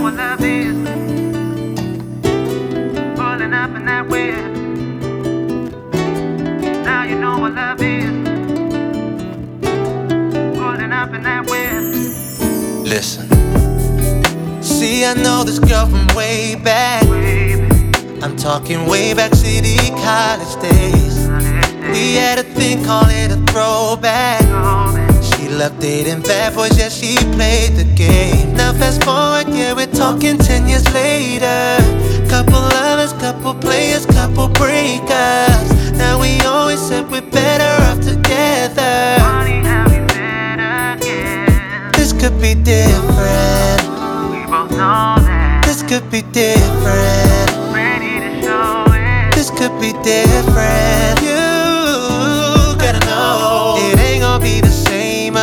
what love is. Pulling up in that whip. Now you know what love is. Pulling up in that whip. Listen. See, I know this girl from way back. I'm talking way back, city college days. We had a thing, call it a throwback. She loved dating bad boys, yeah, she played the game. Now fast forward, yeah, we're talking 10 years later. Couple lovers, couple players, couple breakups. Now we always said we're better off together. Funny how we met again. This could be different. We both know that. This could be different. Ready to show it. This could be different. You gotta know it ain't gonna be the same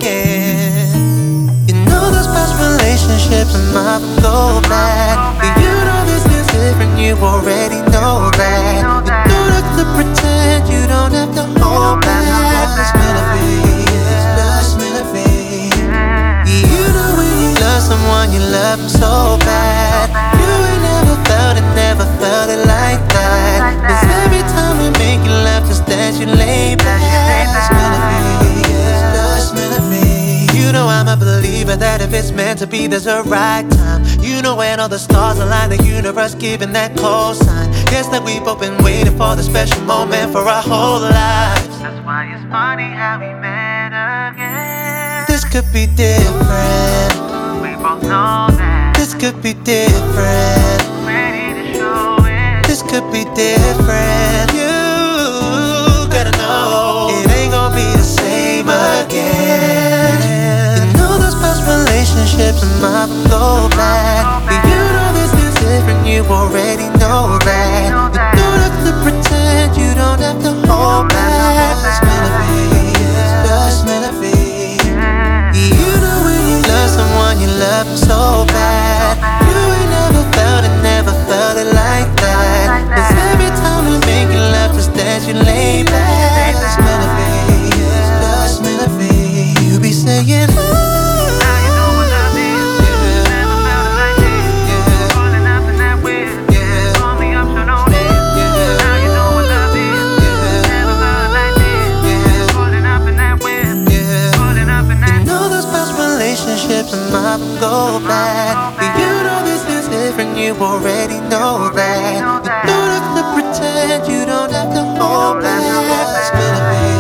again. You know those past relationships might go back, but you know this is different. You already know that. You don't have to pretend. You don't have to hold back. It's meant to be. It's just meant to be. You know when you love someone, you love them so bad. You ain't never felt it like that. 'Cause every time we make you laugh, just as you lay back. It's meant to be, it's just meant to be. You know I'm a believer that if it's meant to be, there's a right time. You know when all the stars align, the universe giving that call sign. Guess that we've both been waiting for the special moment for our whole lives. That's why it's funny how we met again. This could be different. We both know that. This could be different. Ready to show it. This could be different. You gotta know it ain't gonna be the same again. You know those past relationships might go back, but you know this is different. You already know that. You don't have to pretend. You don't have to hold back. It's meant to be. It's just meant to be. You know when you love someone, you love them so bad. You ain't never felt it like that. 'Cause every time we make you laugh, just as you lay back. It's meant to be, it's just meant to be. You be saying, Now you know what love is. Never felt it like this. Pulling up in that whip. Call me up, so know this. Now you know what love is. Never felt it like this. Pulling up in that whip. Pulling up in that. you know those past relationships might go back, but you know this is different. You already know that. You don't have to pretend. You don't have to hold back. It's meant to be.